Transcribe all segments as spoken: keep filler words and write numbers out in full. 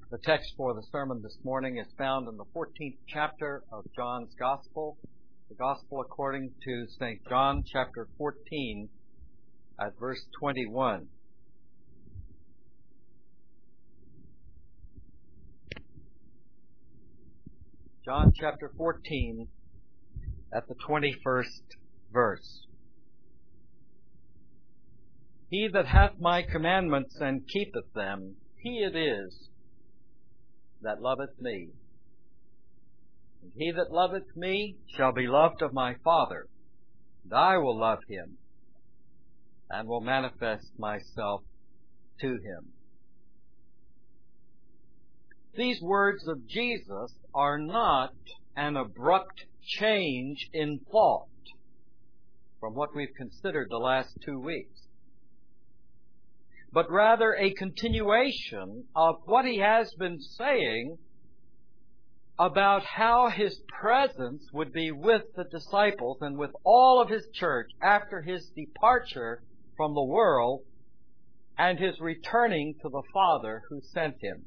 The text for the sermon this morning is found in the fourteenth chapter of John's Gospel, the Gospel according to Saint John, chapter fourteen, at verse twenty-one. John chapter fourteen, at the twenty-first verse. He that hath my commandments and keepeth them, he it is that loveth me. And he that loveth me shall be loved of my Father, and I will love him, and will manifest myself to him. These words of Jesus are not an abrupt change in thought from what we've considered the last two weeks, but rather a continuation of what he has been saying about how his presence would be with the disciples and with all of his church after his departure from the world and his returning to the Father who sent him.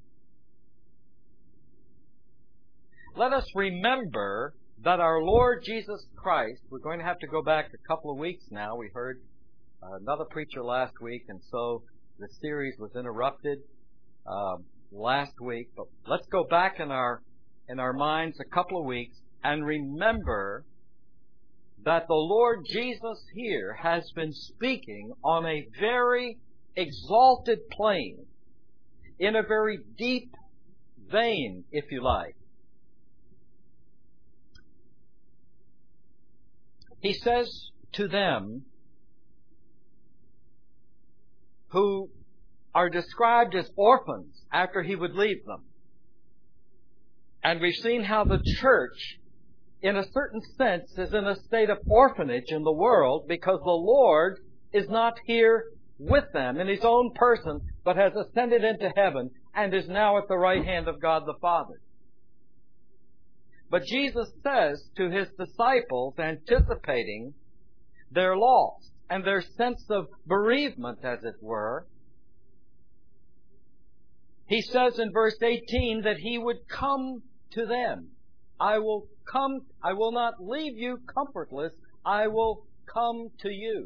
Let us remember that our Lord Jesus Christ, we're going to have to go back a couple of weeks now. We heard another preacher last week, and so the series was interrupted um, last week. But let's go back in our in our minds a couple of weeks and remember that the Lord Jesus here has been speaking on a very exalted plane, in a very deep vein, if you like. He says to them who are described as orphans after he would leave them. And we've seen how the church, in a certain sense, is in a state of orphanage in the world because the Lord is not here with them in his own person, but has ascended into heaven and is now at the right hand of God the Father. But Jesus says to his disciples, anticipating their loss and their sense of bereavement, as it were, he says in verse eighteen that he would come to them. I will come, I will not leave you comfortless, I will come to you.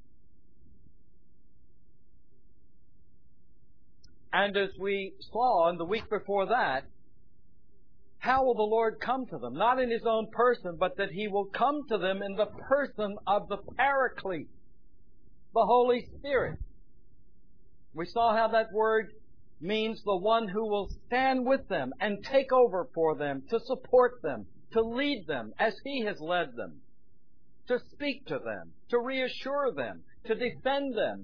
And as we saw in the week before that, how will the Lord come to them? Not in his own person, but that he will come to them in the person of the Paraclete, the Holy Spirit. We saw how that word means the one who will stand with them and take over for them, to support them, to lead them as he has led them, to speak to them, to reassure them, to defend them.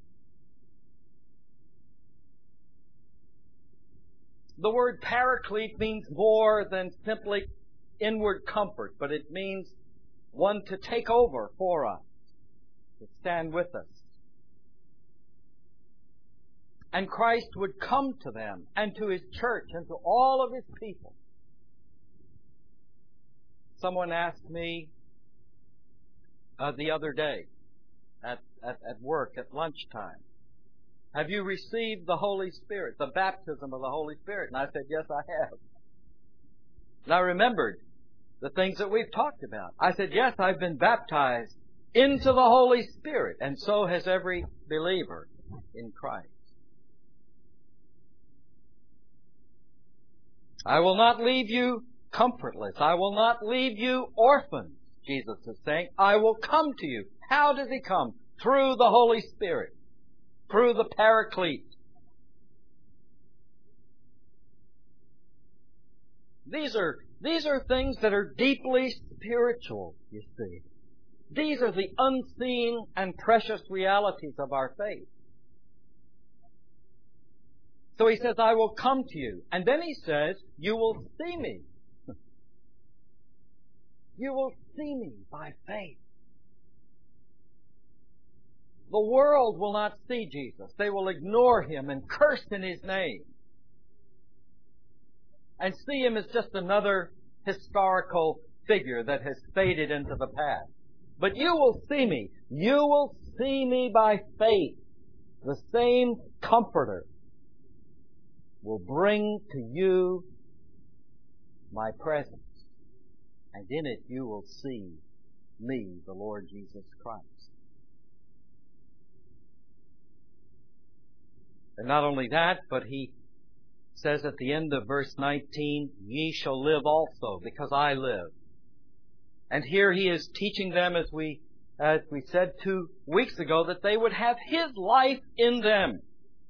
The word Paraclete means more than simply inward comfort, but it means one to take over for us, to stand with us. And Christ would come to them and to his church and to all of his people. Someone asked me uh, the other day at, at, at work at lunchtime, have you received the Holy Spirit, the baptism of the Holy Spirit? And I said, yes, I have. And I remembered the things that we've talked about. I said, yes, I've been baptized into the Holy Spirit, and so has every believer in Christ. I will not leave you comfortless. I will not leave you orphans, Jesus is saying. I will come to you. How does he come? Through the Holy Spirit. Through the Paraclete. These are, these are things that are deeply spiritual, you see. These are the unseen and precious realities of our faith. So he says, I will come to you. And then he says, you will see me. You will see me by faith. The world will not see Jesus. They will ignore him and curse in his name, and see him as just another historical figure that has faded into the past. But you will see me. You will see me by faith. The same Comforter will bring to you my presence, and in it you will see me, the Lord Jesus Christ. And not only that, but he says at the end of verse nineteen, ye shall live also, because I live. And here he is teaching them, as we as we said two weeks ago, that they would have his life in them.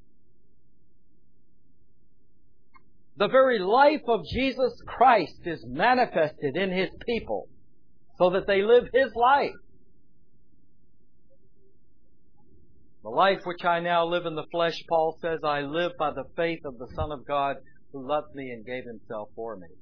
The very life of Jesus Christ is manifested in his people, so that they live his life. The life which I now live in the flesh, Paul says, I live by the faith of the Son of God who loved me and gave himself for me.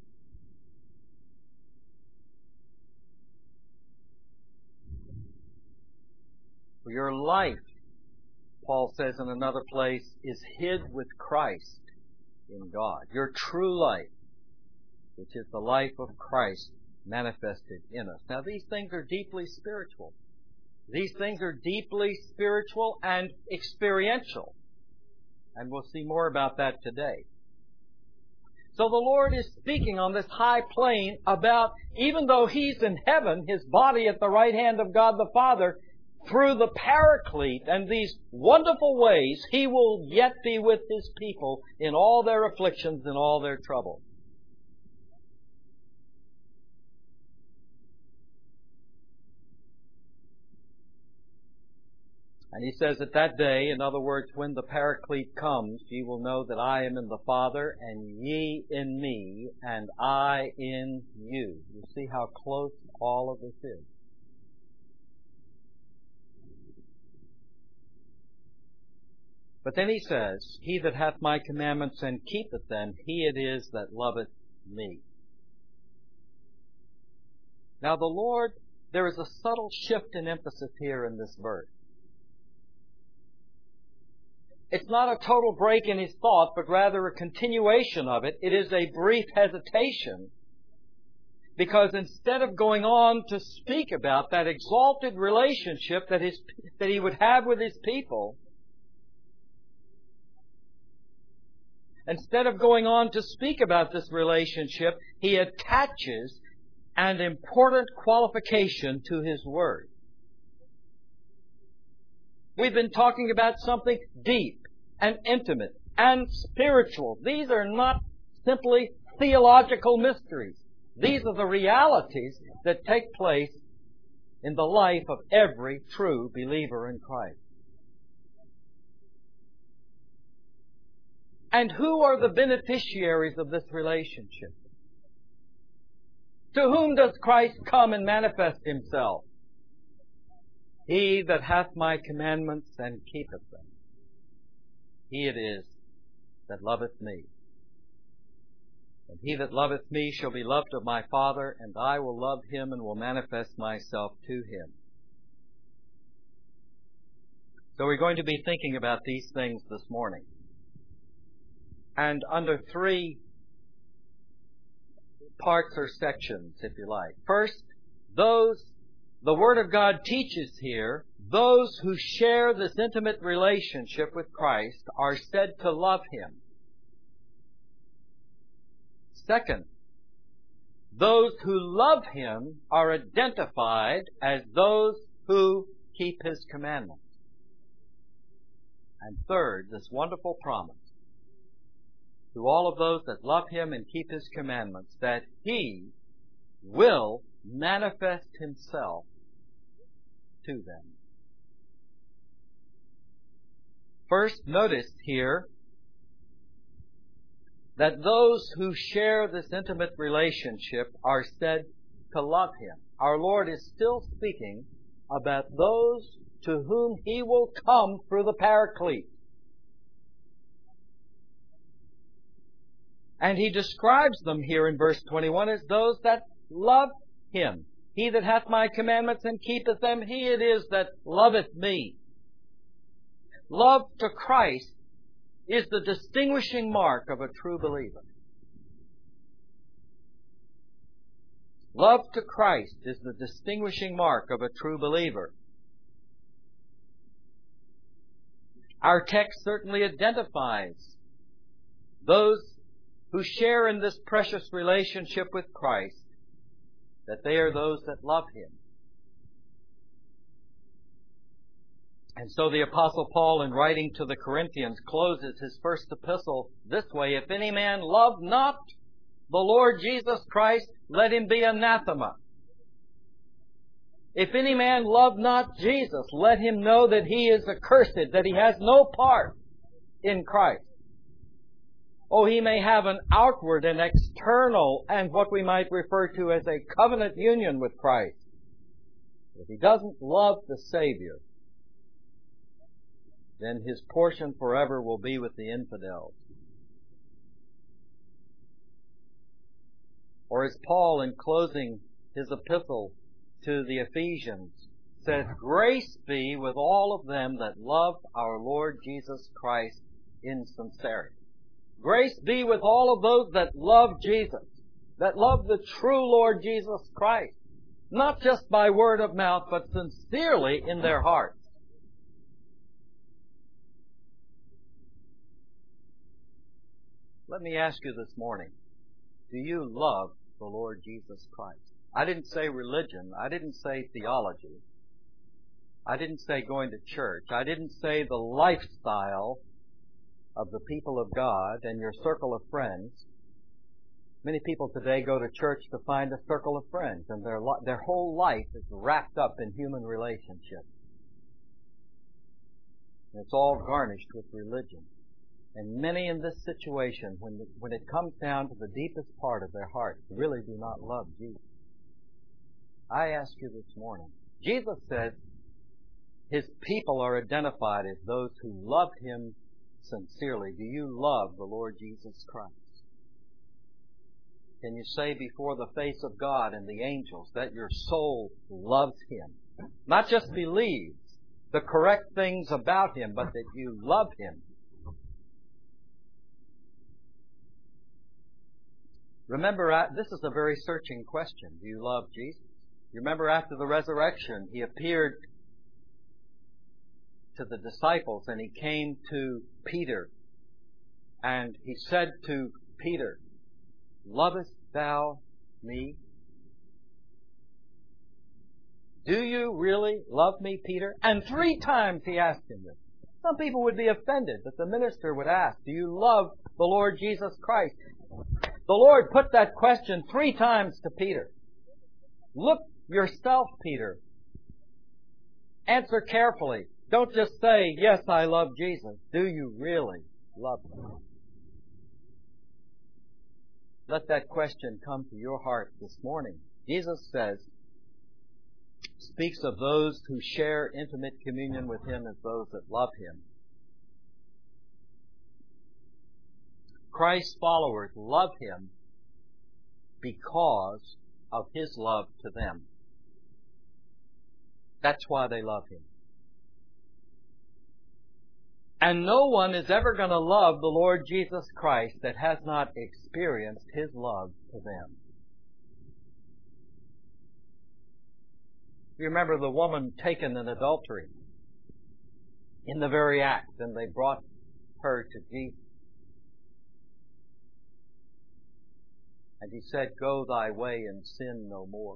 For your life, Paul says in another place, is hid with Christ in God. Your true life, which is the life of Christ manifested in us. Now, these things are deeply spiritual. These things are deeply spiritual and experiential. And we'll see more about that today. So the Lord is speaking on this high plane about, even though He's in heaven, His body at the right hand of God the Father, through the Paraclete and these wonderful ways, He will yet be with His people in all their afflictions and all their trouble. And he says at that day, in other words, when the Paraclete comes, ye will know that I am in the Father, and ye in me, and I in you. You see how close all of this is. But then he says, he that hath my commandments and keepeth them, he it is that loveth me. Now the Lord, there is a subtle shift in emphasis here in this verse. It's not a total break in his thought, but rather a continuation of it. It is a brief hesitation, because instead of going on to speak about that exalted relationship that his, that he would have with his people, instead of going on to speak about this relationship, he attaches an important qualification to his word. We've been talking about something deep and intimate and spiritual. These are not simply theological mysteries. These are the realities that take place in the life of every true believer in Christ. And who are the beneficiaries of this relationship? To whom does Christ come and manifest Himself? He that hath my commandments and keepeth them, he it is that loveth me. And he that loveth me shall be loved of my Father, and I will love him and will manifest myself to him. So we're going to be thinking about these things this morning. And under three parts or sections, if you like. First, those the Word of God teaches here, those who share this intimate relationship with Christ are said to love Him. Second, those who love Him are identified as those who keep His commandments. And third, this wonderful promise to all of those that love Him and keep His commandments, that He will manifest Himself to them. First, notice here that those who share this intimate relationship are said to love Him. Our Lord is still speaking about those to whom He will come through the Paraclete. And He describes them here in verse twenty-one as those that love Him. He that hath my commandments and keepeth them, he it is that loveth me. Love to Christ is the distinguishing mark of a true believer. Love to Christ is the distinguishing mark of a true believer. Our text certainly identifies those who share in this precious relationship with Christ, that they are those that love Him. And so the Apostle Paul, in writing to the Corinthians, closes his first epistle this way: If any man love not the Lord Jesus Christ, let him be anathema. If any man love not Jesus, let him know that he is accursed, that he has no part in Christ. Oh, he may have an outward and external and what we might refer to as a covenant union with Christ. If he doesn't love the Savior, then his portion forever will be with the infidels. Or as Paul, in closing his epistle to the Ephesians, says, Grace be with all of them that love our Lord Jesus Christ in sincerity. Grace be with all of those that love Jesus, that love the true Lord Jesus Christ, not just by word of mouth, but sincerely in their hearts. Let me ask you this morning, do you love the Lord Jesus Christ? I didn't say religion. I didn't say theology. I didn't say going to church. I didn't say the lifestyle of the people of God and your circle of friends. Many people today go to church to find a circle of friends, and their their whole life is wrapped up in human relationships. And it's all garnished with religion. And many in this situation, when when it comes down to the deepest part of their hearts, really do not love Jesus. I ask you this morning, Jesus says His people are identified as those who love Him sincerely. Do you love the Lord Jesus Christ? Can you say before the face of God and the angels that your soul loves Him? Not just believes the correct things about Him, but that you love Him. Remember, this is a very searching question. Do you love Jesus? You remember after the resurrection, He appeared to the disciples and He came to Peter and He said to Peter, Lovest thou me? Do you really love me, Peter? And three times He asked him this. Some people would be offended that the minister would ask, do you love the Lord Jesus Christ? The Lord put that question three times to Peter. Look yourself, Peter. Answer carefully. Don't just say, yes, I love Jesus. Do you really love Him? Let that question come to your heart this morning. Jesus says, speaks of those who share intimate communion with Him as those that love Him. Christ's followers love Him because of His love to them. That's why they love Him. And no one is ever going to love the Lord Jesus Christ that has not experienced His love to them. You remember the woman taken in adultery in the very act, and they brought her to Jesus. And He said, Go thy way and sin no more.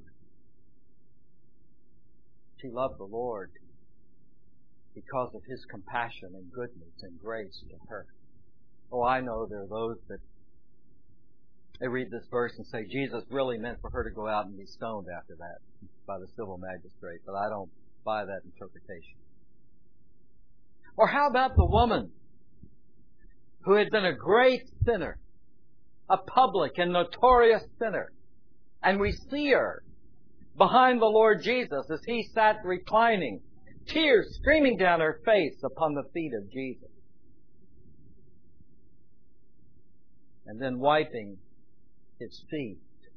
She loved the Lord because of His compassion and goodness and grace to her. Oh, I know there are those that they read this verse and say Jesus really meant for her to go out and be stoned after that by the civil magistrate, but I don't buy that interpretation. Or how about the woman who had been a great sinner, a public and notorious sinner, and we see her behind the Lord Jesus as He sat reclining, tears streaming down her face upon the feet of Jesus, and then wiping His feet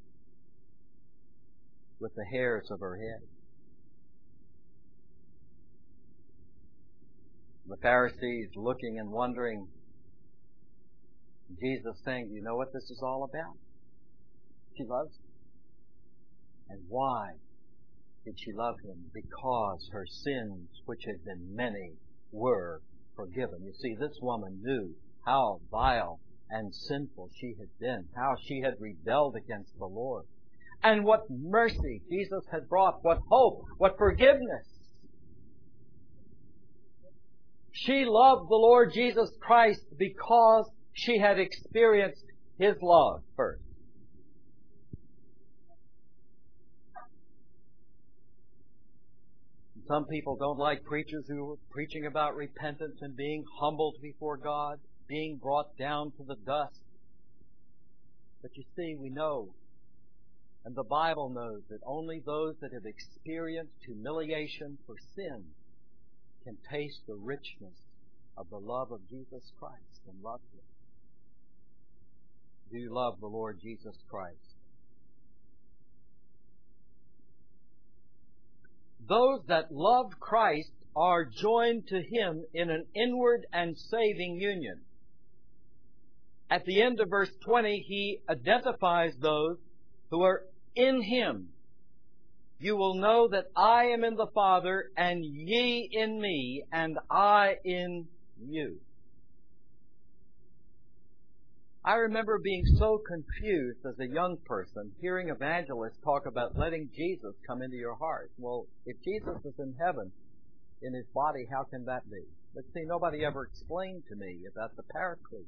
with the hairs of her head. The Pharisees looking and wondering, Jesus saying, do you know what this is all about? She loves Him. And why did she love Him? Because her sins, which had been many, were forgiven. You see, this woman knew how vile and sinful she had been, how she had rebelled against the Lord, and what mercy Jesus had brought, what hope, what forgiveness. She loved the Lord Jesus Christ because she had experienced His love first. Some people don't like preachers who are preaching about repentance and being humbled before God, being brought down to the dust. But you see, we know, and the Bible knows, that only those that have experienced humiliation for sin can taste the richness of the love of Jesus Christ and love Him. Do you love the Lord Jesus Christ? Those that love Christ are joined to Him in an inward and saving union. At the end of verse twenty, He identifies those who are in Him. You will know that I am in the Father, and ye in me, and I in you. I remember being so confused as a young person, hearing evangelists talk about letting Jesus come into your heart. Well, if Jesus is in heaven, in His body, how can that be? But see, nobody ever explained to me about the Paraclete.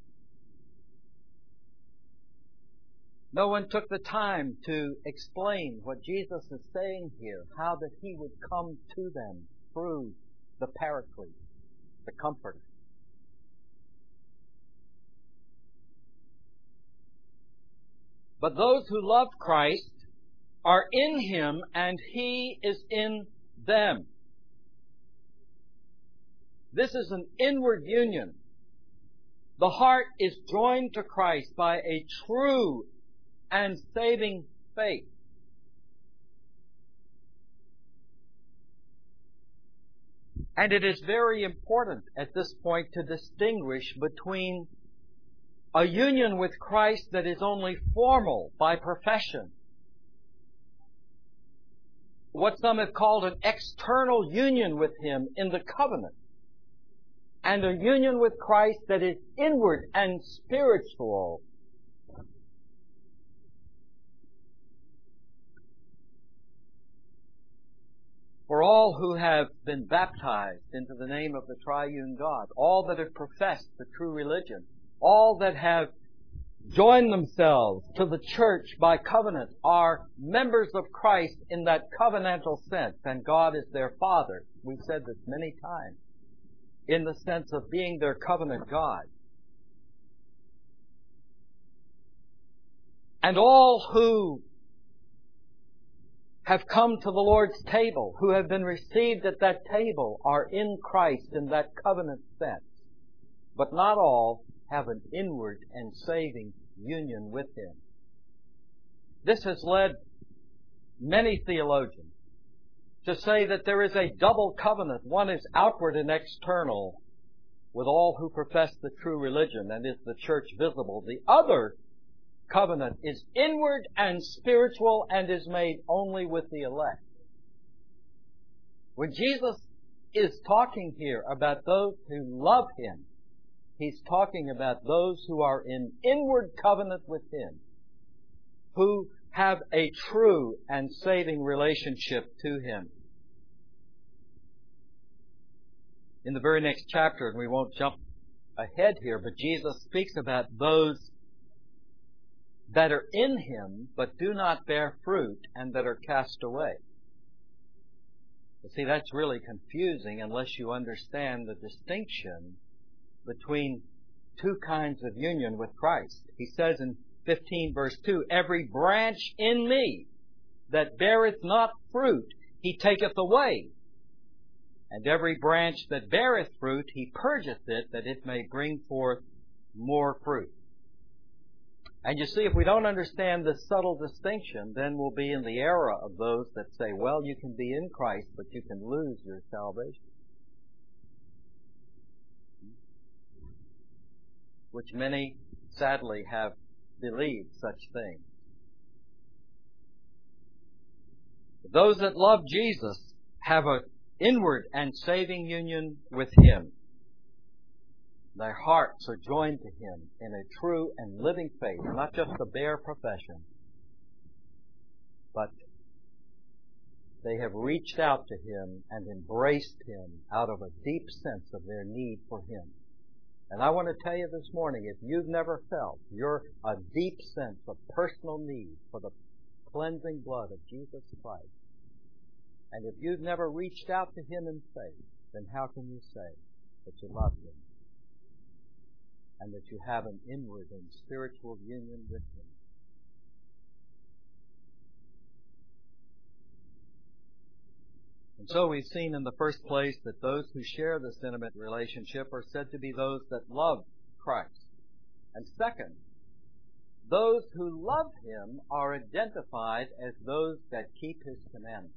No one took the time to explain what Jesus is saying here, how that He would come to them through the Paraclete, the Comforter. But those who love Christ are in Him, and He is in them. This is an inward union. The heart is joined to Christ by a true and saving faith. And it is very important at this point to distinguish between a union with Christ that is only formal by profession, what some have called an external union with Him in the covenant, and a union with Christ that is inward and spiritual. For all who have been baptized into the name of the triune God, all that have professed the true religion, all that have joined themselves to the church by covenant are members of Christ in that covenantal sense, and God is their Father. We've said this many times, in the sense of being their covenant God. And all who have come to the Lord's table, who have been received at that table, are in Christ in that covenant sense. But not all have an inward and saving union with Him. This has led many theologians to say that there is a double covenant. One is outward and external with all who profess the true religion, and is the church visible. The other covenant is inward and spiritual and is made only with the elect. When Jesus is talking here about those who love Him, He's talking about those who are in inward covenant with Him, who have a true and saving relationship to Him. In the very next chapter, and we won't jump ahead here, but Jesus speaks about those that are in Him but do not bear fruit and that are cast away. You see, that's really confusing unless you understand the distinction between two kinds of union with Christ. He says in fifteen verse two, every branch in me that beareth not fruit, He taketh away. And every branch that beareth fruit, He purgeth it, that it may bring forth more fruit. And you see, if we don't understand this subtle distinction, then we'll be in the era of those that say, well, you can be in Christ, but you can lose your salvation. Which many, sadly, have believed such things. Those that love Jesus have an inward and saving union with Him. Their hearts are joined to Him in a true and living faith, not just a bare profession, but they have reached out to Him and embraced Him out of a deep sense of their need for Him. And I want to tell you this morning, if you've never felt your a deep sense of personal need for the cleansing blood of Jesus Christ, and if you've never reached out to Him in faith, then how can you say that you love Him and that you have an inward and spiritual union with Him? And so we've seen in the first place that those who share this intimate relationship are said to be those that love Christ. And second, those who love Him are identified as those that keep His commandments.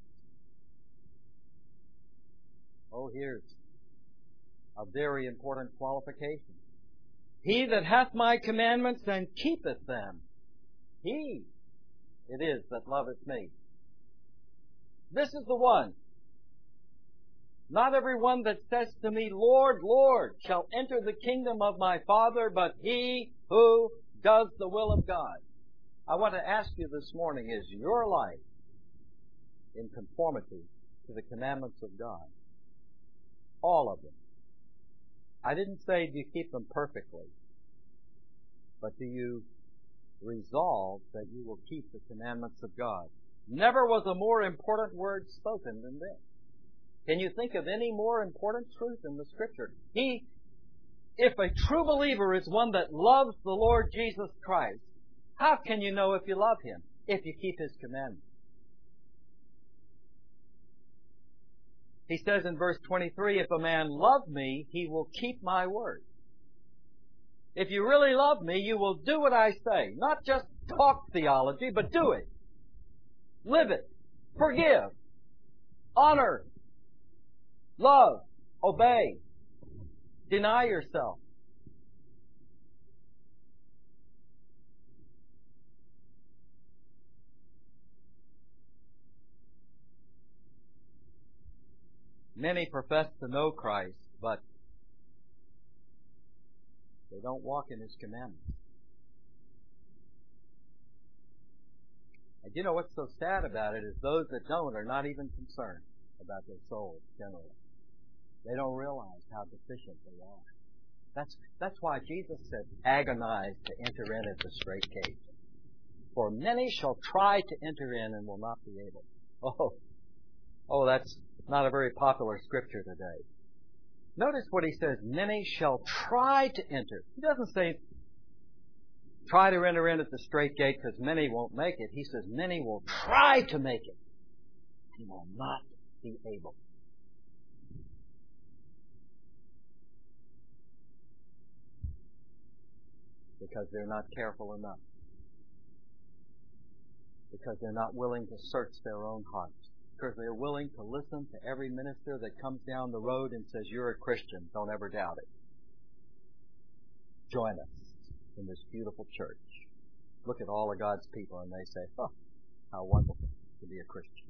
Oh, here's a very important qualification. He that hath my commandments and keepeth them, he it is that loveth me. This is the one. Not every one that says to me, Lord, Lord, shall enter the kingdom of my Father, but he who does the will of God. I want to ask you this morning, is your life in conformity to the commandments of God? All of them. I didn't say do you keep them perfectly, but do you resolve that you will keep the commandments of God? Never was a more important word spoken than this. Can you think of any more important truth in the Scripture? He, if a true believer is one that loves the Lord Jesus Christ, how can you know if you love Him? If you keep His commandments. He says in verse twenty-three, if a man love me, he will keep my word. If you really love me, you will do what I say. Not just talk theology, but do it. Live it. Forgive. Honor. Love. Obey. Deny yourself. Many profess to know Christ, but they don't walk in His commandments. And you know what's so sad about it is those that don't are not even concerned about their souls generally. They don't realize how deficient they are. That's, that's why Jesus said, agonize to enter in at the strait gate. For many shall try to enter in and will not be able. Oh, oh, that's not a very popular scripture today. Notice what He says, many shall try to enter. He doesn't say try to enter in at the strait gate because many won't make it. He says many will try to make it and will not be able. Because they're not careful enough. Because they're not willing to search their own hearts. Because they're willing to listen to every minister that comes down the road and says, you're a Christian, don't ever doubt it. Join us in this beautiful church. Look at all of God's people and they say, oh, how wonderful to be a Christian.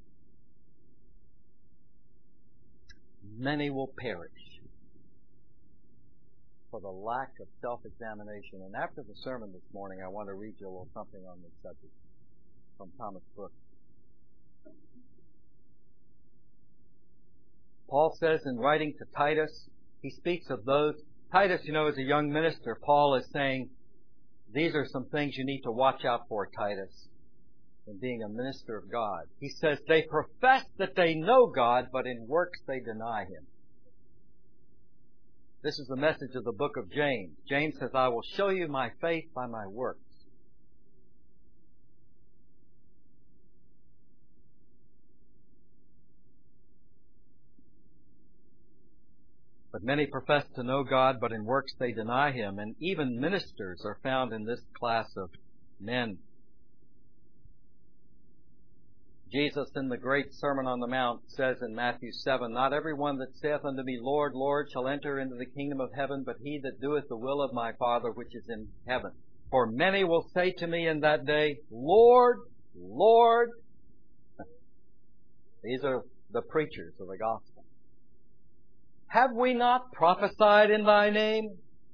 Many will perish for the lack of self-examination. And after the sermon this morning, I want to read you a little something on this subject from Thomas Brooks. Paul says in writing to Titus, he speaks of those. Titus, you know, is a young minister. Paul is saying, these are some things you need to watch out for, Titus, in being a minister of God. He says, they profess that they know God, but in works they deny Him. This is the message of the book of James. James says, I will show you my faith by my works. But many profess to know God, but in works they deny Him. And even ministers are found in this class of men. Jesus in the great Sermon on the Mount says in Matthew seven, not every one that saith unto me, Lord, Lord, shall enter into the kingdom of heaven, but he that doeth the will of my Father which is in heaven. For many will say to me in that day, Lord, Lord. These are the preachers of the gospel. Have we not prophesied in Thy name?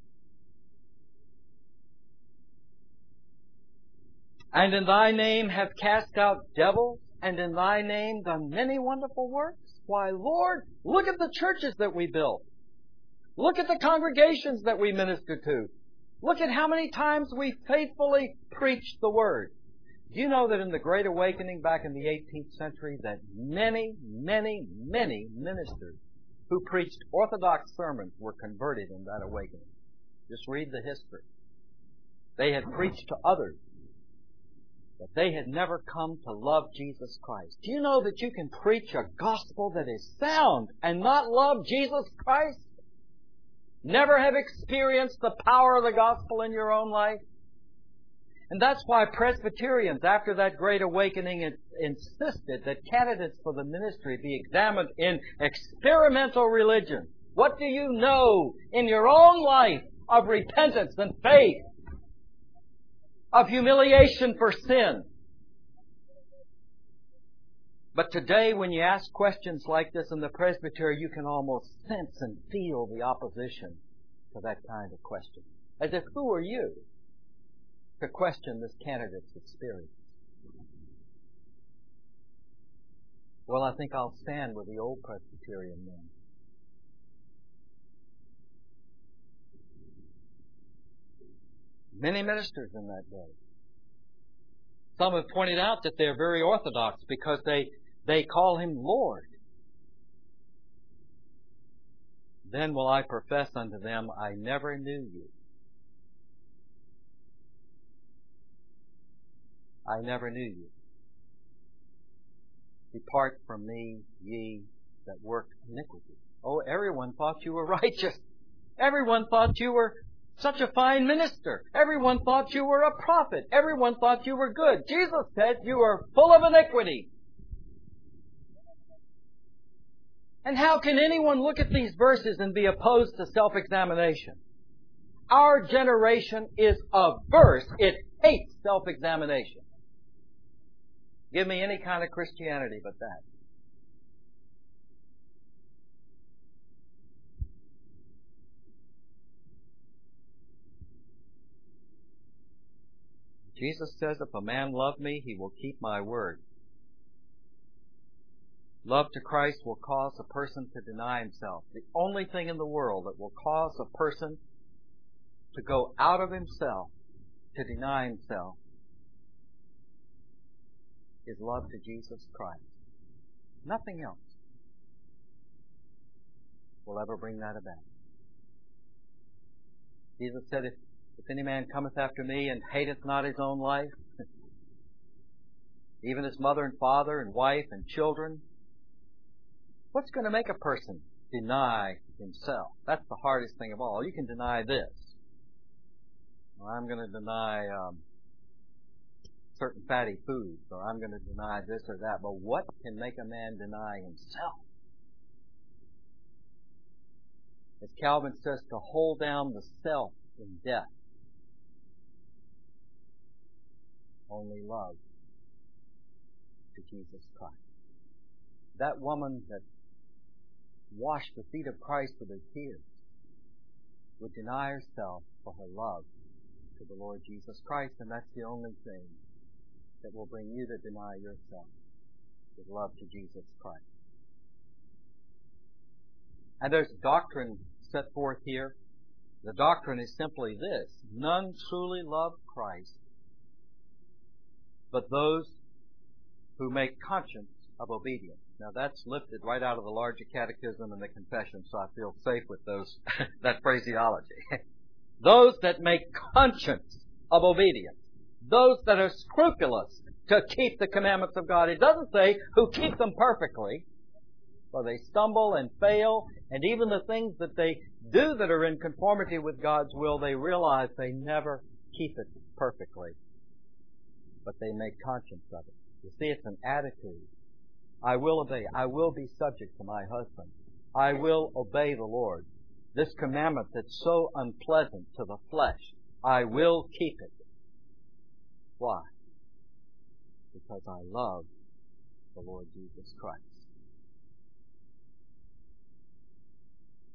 And in Thy name have cast out devils, and in Thy name done many wonderful works? Why, Lord, look at the churches that we built. Look at the congregations that we minister to. Look at how many times we faithfully preached the Word. Do you know that in the Great Awakening back in the eighteenth century that many, many, many ministers who preached Orthodox sermons were converted in that awakening? Just read the history. They had preached to others, but they had never come to love Jesus Christ. Do you know that you can preach a gospel that is sound and not love Jesus Christ? Never have experienced the power of the gospel in your own life? And that's why Presbyterians, after that Great Awakening, insisted that candidates for the ministry be examined in experimental religion. What do you know in your own life of repentance and faith, of humiliation for sin? But today, when you ask questions like this in the presbytery, you can almost sense and feel the opposition to that kind of question. As if, who are you to question this candidate's experience? Well, I think I'll stand with the old Presbyterian men. Many ministers in that day. Some have pointed out that they're very orthodox because they, they call Him Lord. Then will I profess unto them, I never knew you. I never knew you. Depart from me, ye that work iniquity. Oh, everyone thought you were righteous. Everyone thought you were such a fine minister. Everyone thought you were a prophet. Everyone thought you were good. Jesus said you are full of iniquity. And how can anyone look at these verses and be opposed to self-examination? Our generation is averse. It hates self-examination. Give me any kind of Christianity but that. Jesus says, if a man love me, he will keep my word. Love to Christ will cause a person to deny himself. The only thing in the world that will cause a person to go out of himself, to deny himself, is love to Jesus Christ. Nothing else will ever bring that about. Jesus said, if, if any man cometh after me and hateth not his own life, even his mother and father and wife and children, what's going to make a person deny himself? That's the hardest thing of all. You can deny this. Well, I'm going to deny um, certain fatty foods, or I'm going to deny this or that. But what can make a man deny himself? As Calvin says, to hold down the self in death. Only love to Jesus Christ. That woman that washed the feet of Christ with her tears would deny herself for her love to the Lord Jesus Christ, and that's the only thing that will bring you to deny yourself with love to Jesus Christ. And there's doctrine set forth here. The doctrine is simply this: none truly love Christ but those who make conscience of obedience. Now that's lifted right out of the larger catechism and the confession, so I feel safe with those that phraseology. Those that make conscience of obedience. Those that are scrupulous to keep the commandments of God. It doesn't say who keep them perfectly, for they stumble and fail, and even the things that they do that are in conformity with God's will, they realize they never keep it perfectly, but they make conscience of it. You see, it's an attitude. I will obey. I will be subject to my husband. I will obey the Lord. This commandment that's so unpleasant to the flesh, I will keep it. Why? Because I love the Lord Jesus Christ.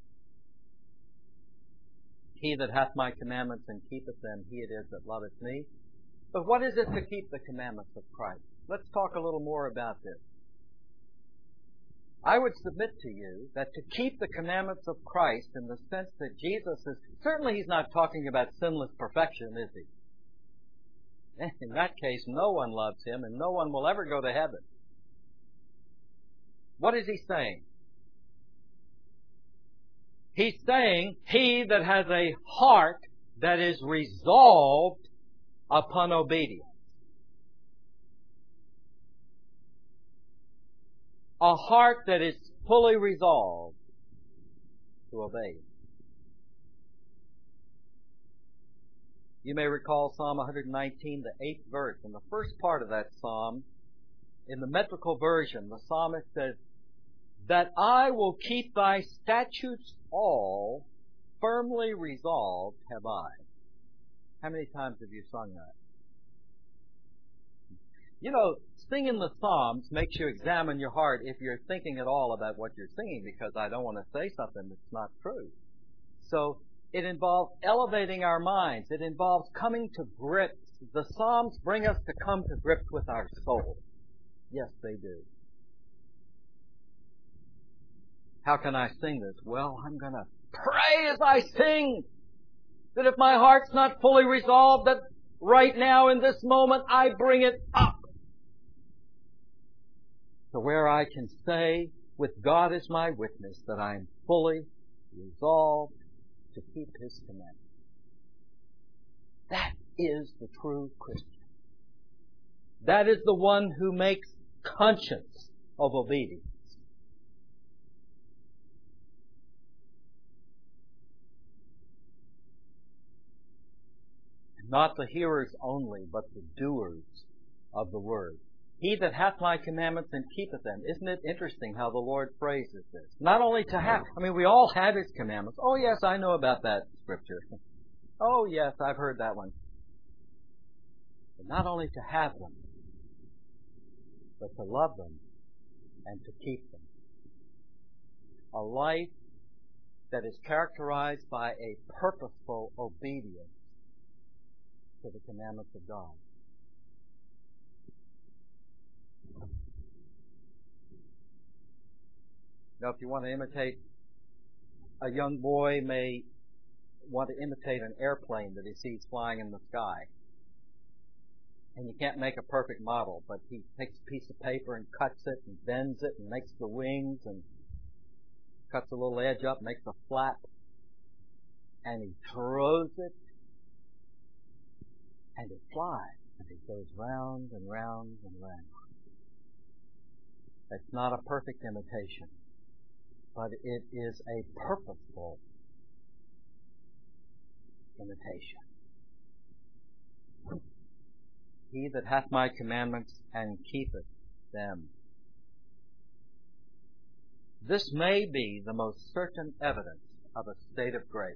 He that hath my commandments and keepeth them, he it is that loveth me. But what is it to keep the commandments of Christ? Let's talk a little more about this. I would submit to you that to keep the commandments of Christ in the sense that Jesus is, certainly he's not talking about sinless perfection, is he? In that case, no one loves him and no one will ever go to heaven. What is he saying? He's saying, he that has a heart that is resolved upon obedience. A heart that is fully resolved to obey. You may recall Psalm one nineteen, the eighth verse. In the first part of that psalm, in the metrical version, the psalmist says, that I will keep thy statutes all, firmly resolved have I. How many times have you sung that? You know, singing the Psalms makes you examine your heart if you're thinking at all about what you're singing, because I don't want to say something that's not true. So it involves elevating our minds. It involves coming to grips. The Psalms bring us to come to grips with our soul. Yes, they do. How can I sing this? Well, I'm going to pray as I sing that if my heart's not fully resolved, that right now in this moment I bring it up to where I can say, with God as my witness, that I am fully resolved to keep His commandments. That is the true Christian. That is the one who makes conscience of obedience. Not the hearers only, but the doers of the word. He that hath my commandments and keepeth them. Isn't it interesting how the Lord phrases this? Not only to have, I mean, we all have His commandments. Oh yes, I know about that scripture. Oh yes, I've heard that one. But not only to have them, but to love them and to keep them. A life that is characterized by a purposeful obedience to the commandments of God. Now, if you want to imitate, a young boy may want to imitate an airplane that he sees flying in the sky. And you can't make a perfect model, but he takes a piece of paper and cuts it and bends it and makes the wings and cuts a little edge up, makes a flap, and he throws it, and it flies, and it goes round and round and round. It's not a perfect imitation, but it is a purposeful imitation. He that hath my commandments and keepeth them. This may be the most certain evidence of a state of grace.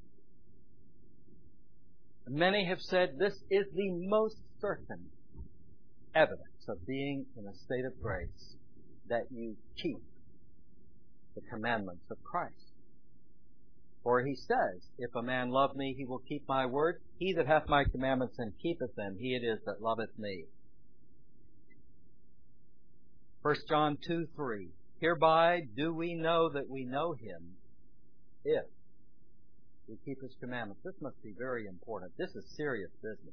Many have said this is the most certain evidence of being in a state of grace, that you keep the commandments of Christ. For he says, if a man love me, he will keep my word. He that hath my commandments and keepeth them, he it is that loveth me. First John two three. Hereby do we know that we know him, if we keep his commandments. This must be very important. This is serious business.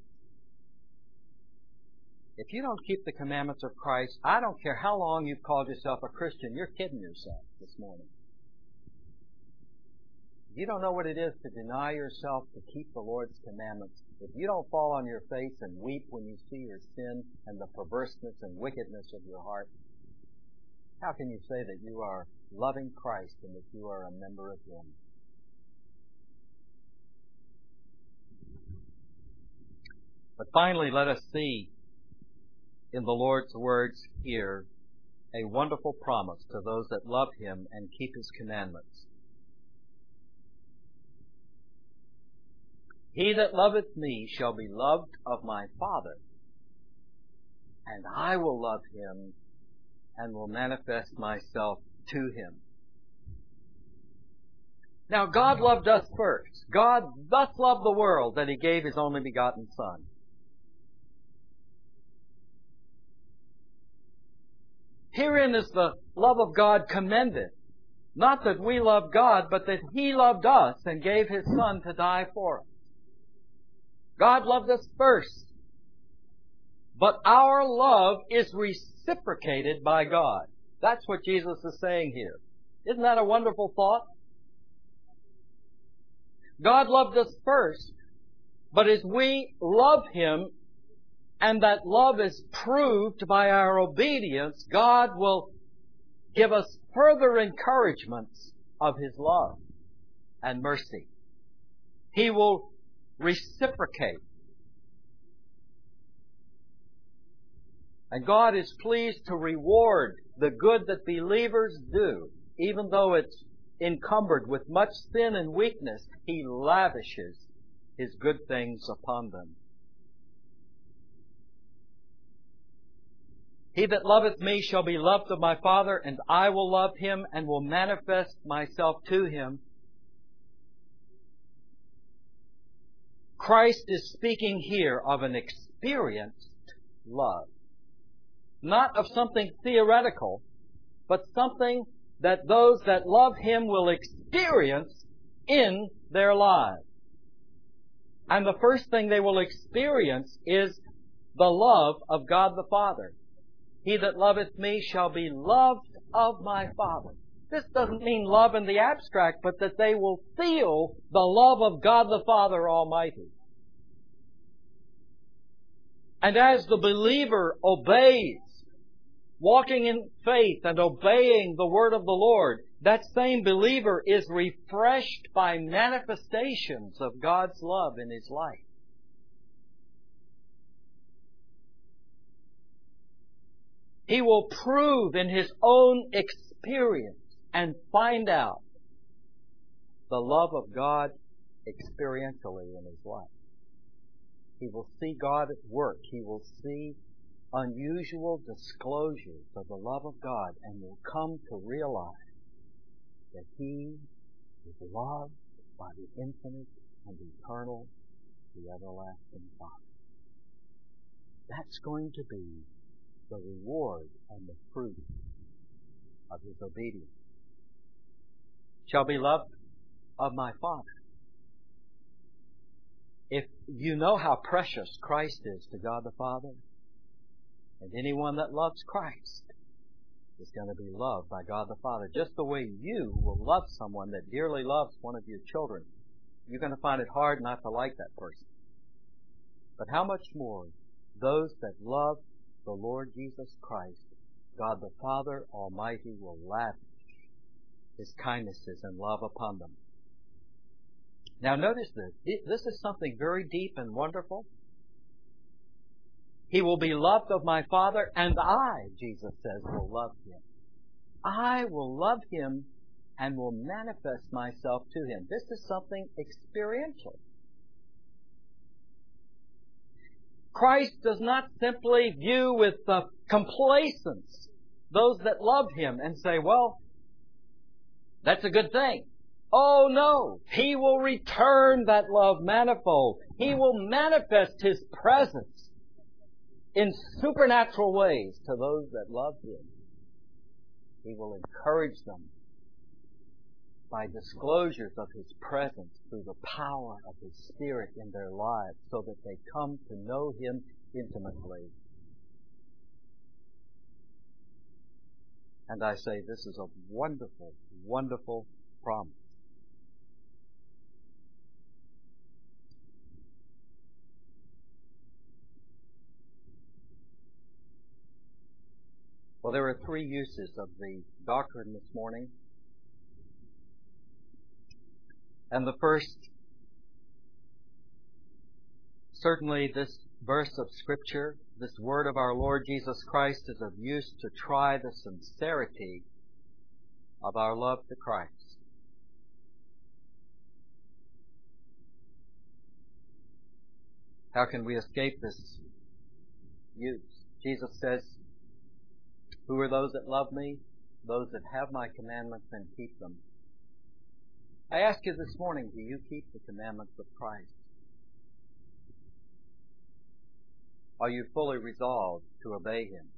If you don't keep the commandments of Christ, I don't care how long you've called yourself a Christian, you're kidding yourself this morning. If you don't know what it is to deny yourself to keep the Lord's commandments, if you don't fall on your face and weep when you see your sin and the perverseness and wickedness of your heart, how can you say that you are loving Christ and that you are a member of Him? But finally, let us see in the Lord's words here a wonderful promise to those that love Him and keep His commandments. He that loveth me shall be loved of my Father, and I will love him and will manifest myself to him. Now, God loved us first. God thus loved the world that He gave His only begotten Son. Herein is the love of God commended. Not that we love God, but that He loved us and gave His Son to die for us. God loved us first. But our love is reciprocated by God. That's what Jesus is saying here. Isn't that a wonderful thought? God loved us first, but as we love Him, and that love is proved by our obedience, God will give us further encouragements of His love and mercy. He will reciprocate. And God is pleased to reward the good that believers do, even though it's encumbered with much sin and weakness. He lavishes His good things upon them. He that loveth me shall be loved of my Father, and I will love him and will manifest myself to him. Christ is speaking here of an experienced love. Not of something theoretical, but something that those that love Him will experience in their lives. And the first thing they will experience is the love of God the Father. He that loveth me shall be loved of my Father. This doesn't mean love in the abstract, but that they will feel the love of God the Father Almighty. And as the believer obeys, walking in faith and obeying the word of the Lord, that same believer is refreshed by manifestations of God's love in his life. He will prove in his own experience and find out the love of God experientially in his life. He will see God at work. He will see unusual disclosures of the love of God and will come to realize that He is loved by the infinite and eternal, the everlasting Father. That's going to be the reward and the fruit of his obedience. Shall be loved of my Father. If you know how precious Christ is to God the Father, and anyone that loves Christ is going to be loved by God the Father. Just the way you will love someone that dearly loves one of your children. You're going to find it hard not to like that person. But how much more those that love the Lord Jesus Christ, God the Father Almighty will lavish His kindnesses and love upon them. Now notice this. This is something very deep and wonderful. He will be loved of my Father, and I, Jesus says, will love him. I will love him and will manifest myself to him. This is something experiential. Christ does not simply view with uh, complacence those that love him and say, well, that's a good thing. Oh no, He will return that love manifold. He will manifest His presence in supernatural ways to those that love Him. He will encourage them by disclosures of His presence through the power of His Spirit in their lives so that they come to know Him intimately. And I say this is a wonderful, wonderful promise. Well, there are three uses of the doctrine this morning. And the first, certainly this verse of Scripture, this word of our Lord Jesus Christ is of use to try the sincerity of our love to Christ. How can we escape this use? Jesus says, who are those that love me? Those that have my commandments and keep them. I ask you this morning, do you keep the commandments of Christ? Are you fully resolved to obey Him?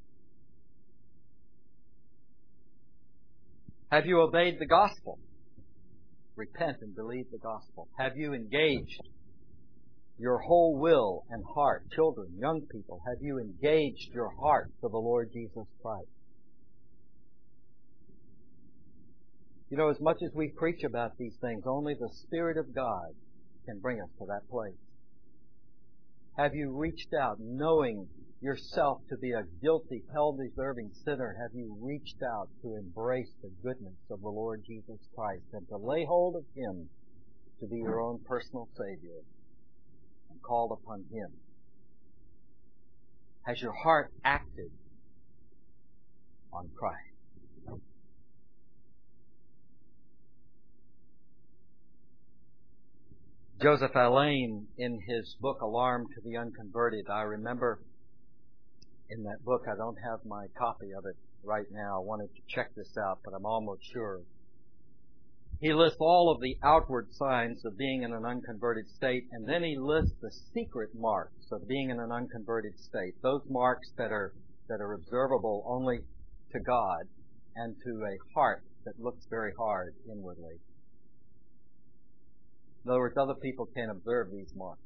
Have you obeyed the gospel? Repent and believe the gospel. Have you engaged your whole will and heart? Children, young people, have you engaged your heart to the Lord Jesus Christ? You know, as much as we preach about these things, only the Spirit of God can bring us to that place. Have you reached out, knowing yourself to be a guilty, hell-deserving sinner? Have you reached out to embrace the goodness of the Lord Jesus Christ and to lay hold of Him to be your own personal Savior and called upon Him? Has your heart acted on Christ? Joseph Alleine, in his book, Alarm to the Unconverted, I remember in that book, I don't have my copy of it right now. I wanted to check this out, but I'm almost sure. He lists all of the outward signs of being in an unconverted state, and then he lists the secret marks of being in an unconverted state. Those marks that are, that are observable only to God and to a heart that looks very hard inwardly. In other words, other people can't observe these marks.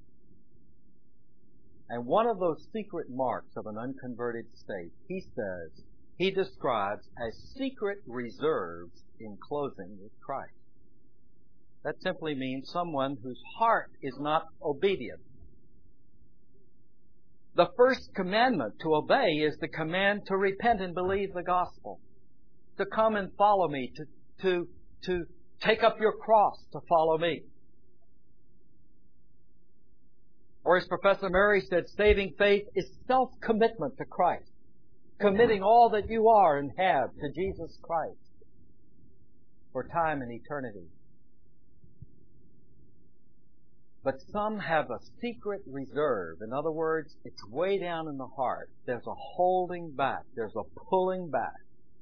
And one of those secret marks of an unconverted state, he says, he describes as secret reserves in closing with Christ. That simply means someone whose heart is not obedient. The first commandment to obey is the command to repent and believe the gospel, to come and follow me, to, to, to take up your cross to follow me. Or as Professor Murray said, saving faith is self-commitment to Christ. Committing all that you are and have to Jesus Christ for time and eternity. But some have a secret reserve. In other words, it's way down in the heart. There's a holding back. There's a pulling back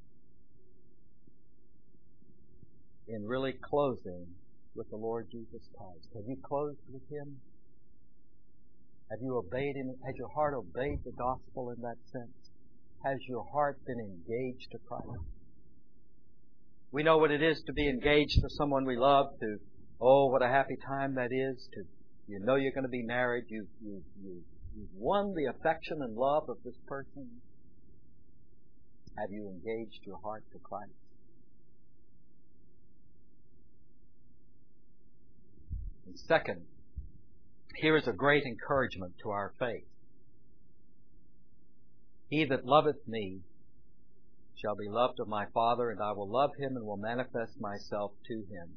in really closing with the Lord Jesus Christ. Have you closed with Him? Have you obeyed Him? Has your heart obeyed the gospel in that sense? Has your heart been engaged to Christ? We know what it is to be engaged to someone we love, to, oh, what a happy time that is, to, you know you're going to be married, you, you, you, you've won the affection and love of this person. Have you engaged your heart to Christ? And second, here is a great encouragement to our faith. He that loveth me shall be loved of my Father, and I will love him and will manifest myself to him.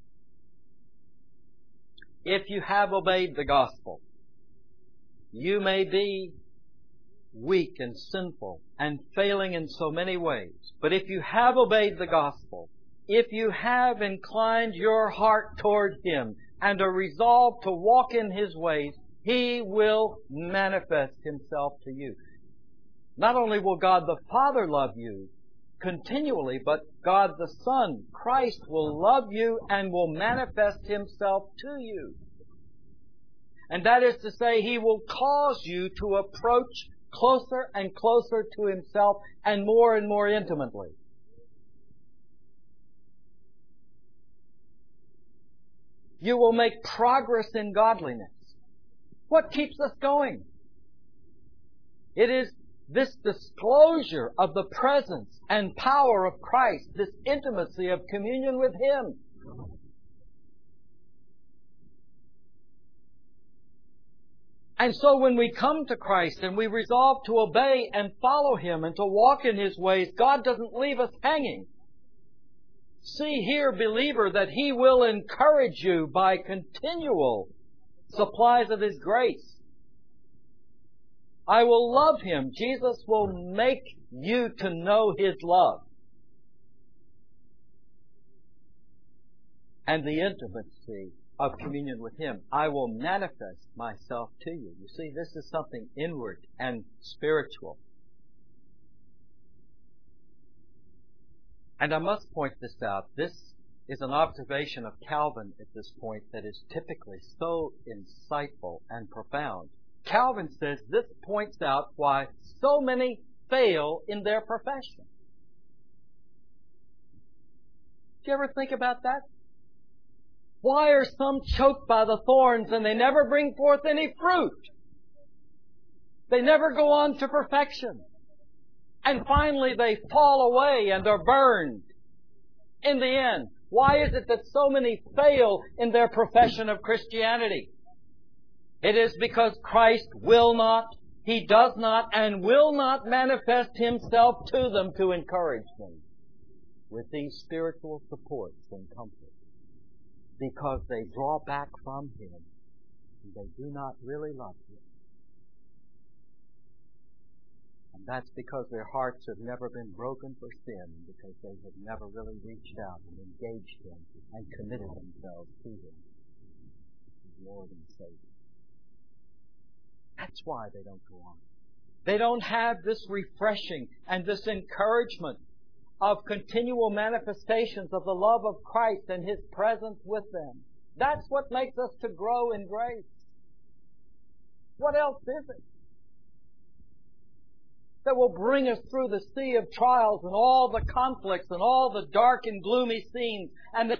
If you have obeyed the gospel, you may be weak and sinful and failing in so many ways. But if you have obeyed the gospel, if you have inclined your heart toward Him and are resolved to walk in His ways, He will manifest Himself to you. Not only will God the Father love you continually, but God the Son, Christ, will love you and will manifest Himself to you. And that is to say, He will cause you to approach closer and closer to Himself and more and more intimately. You will make progress in godliness. What keeps us going? It is this disclosure of the presence and power of Christ, this intimacy of communion with Him. And so when we come to Christ and we resolve to obey and follow Him and to walk in His ways, God doesn't leave us hanging. See here, believer, that He will encourage you by continual supplies of His grace. I will love Him. Jesus will make you to know His love. And the intimacy of communion with Him. I will manifest myself to you. You see, this is something inward and spiritual. And I must point this out. This is an observation of Calvin at this point that is typically so insightful and profound. Calvin says this points out why so many fail in their profession. Do you ever think about that? Why are some choked by the thorns and they never bring forth any fruit? They never go on to perfection. And finally they fall away and are burned in the end. Why is it that so many fail in their profession of Christianity? It is because Christ will not, He does not, and will not manifest Himself to them to encourage them with these spiritual supports and comforts. Because they draw back from Him and they do not really love Him. And that's because their hearts have never been broken for sin, because they have never really reached out and engaged Him and committed themselves to Him as Lord and Savior. That's why they don't go on. They don't have this refreshing and this encouragement of continual manifestations of the love of Christ and His presence with them. That's what makes us to grow in grace. What else is it that will bring us through the sea of trials and all the conflicts and all the dark and gloomy scenes and the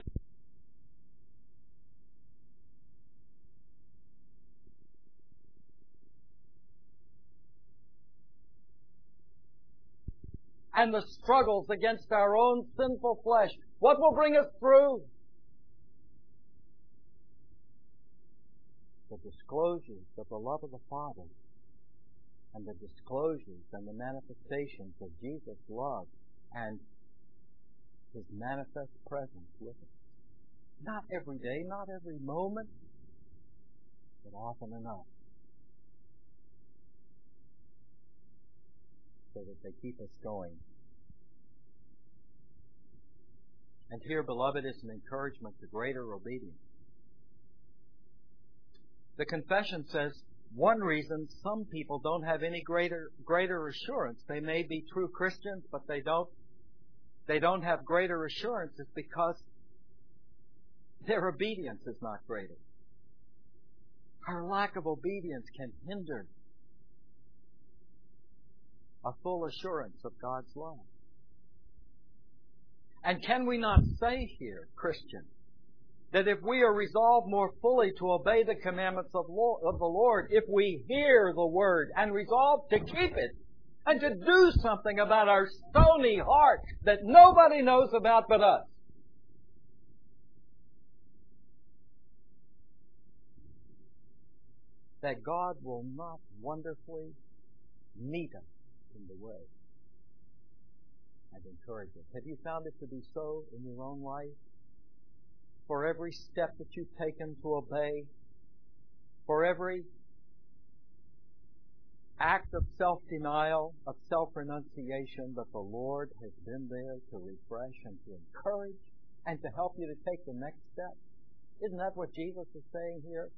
and the struggles against our own sinful flesh? What will bring us through? The disclosures of the love of the Father and the disclosures and the manifestations of Jesus' love and His manifest presence with us. Not every day, not every moment, but often enough, so that they keep us going. And here, beloved, is an encouragement to greater obedience. The confession says one reason some people don't have any greater greater assurance, they may be true Christians, but they don't they don't have greater assurance, is because their obedience is not greater. Our lack of obedience can hinder a full assurance of God's love. And can we not say here, Christian, that if we are resolved more fully to obey the commandments of the Lord, if we hear the Word and resolve to keep it, and to do something about our stony heart that nobody knows about but us, that God will not wonderfully meet us in the way and encourage us? Have you found it to be so in your own life? For every step that you've taken to obey, for every act of self-denial, of self-renunciation, that the Lord has been there to refresh and to encourage and to help you to take the next step. Isn't that what Jesus is saying here?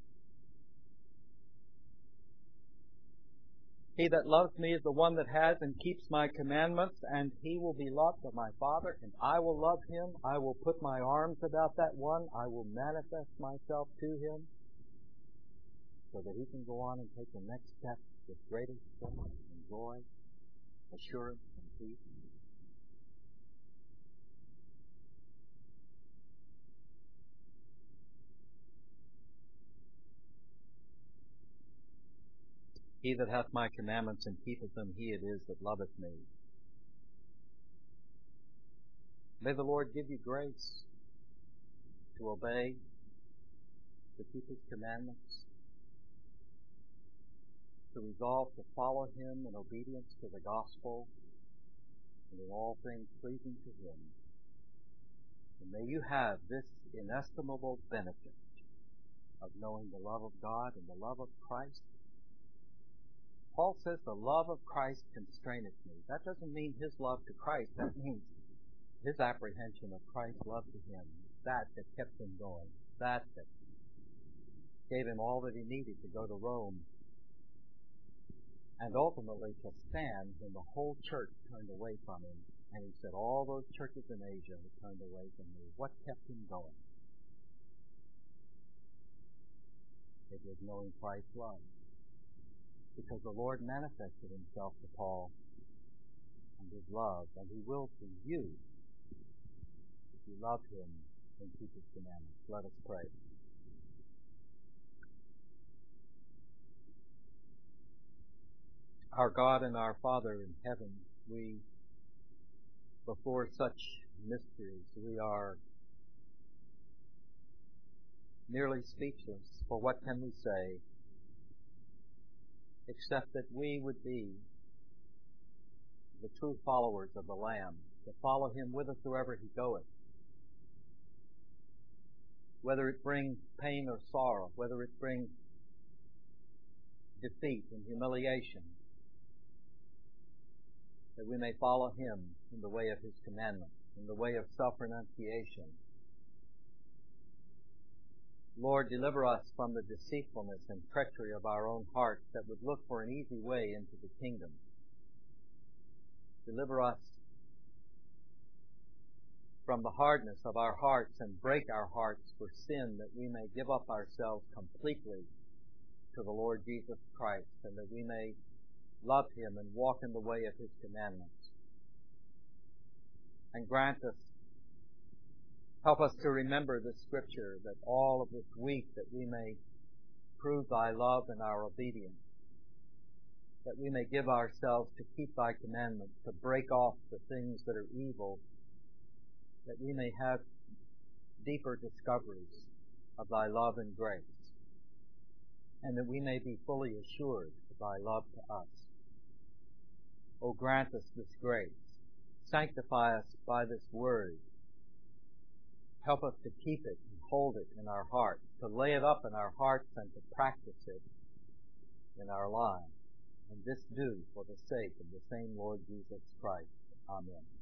He that loves me is the one that has and keeps my commandments, and he will be loved of my Father, and I will love him. I will put my arms about that one. I will manifest myself to him so that he can go on and take the next step with greater strength and joy, assurance and peace. He that hath my commandments and keepeth them, he it is that loveth me. May the Lord give you grace to obey, to keep His commandments, to resolve to follow Him in obedience to the gospel, and in all things pleasing to Him. And may you have this inestimable benefit of knowing the love of God and the love of Christ. Paul says the love of Christ constraineth me. That doesn't mean his love to Christ. That means his apprehension of Christ's love to him. That that kept him going. That that gave him all that he needed to go to Rome. And ultimately to stand when the whole church turned away from him And he said all those churches in Asia had turned away from me. What kept him going? It was knowing Christ's love. Because the Lord manifested himself to Paul and his love, and he will to you if you love him and keep his commandments. Let us pray. Our God and our Father in heaven, we, before such mysteries, we are nearly speechless. For what can we say except that we would be the true followers of the Lamb, to follow him whithersoever he goeth, whether it brings pain or sorrow, whether it brings defeat and humiliation, that we may follow him in the way of his commandments, in the way of self-renunciation. Lord, deliver us from the deceitfulness and treachery of our own hearts that would look for an easy way into the kingdom. Deliver us from the hardness of our hearts and break our hearts for sin, that we may give up ourselves completely to the Lord Jesus Christ, and that we may love him and walk in the way of his commandments. And grant us, help us to remember this scripture, that all of this week that we may prove thy love and our obedience, that we may give ourselves to keep thy commandments, to break off the things that are evil, that we may have deeper discoveries of thy love and grace, and that we may be fully assured of thy love to us. O grant us this grace. Sanctify us by this word. Help us to keep it and hold it in our hearts, to lay it up in our hearts and to practice it in our lives. And this do for the sake of the same Lord Jesus Christ. Amen.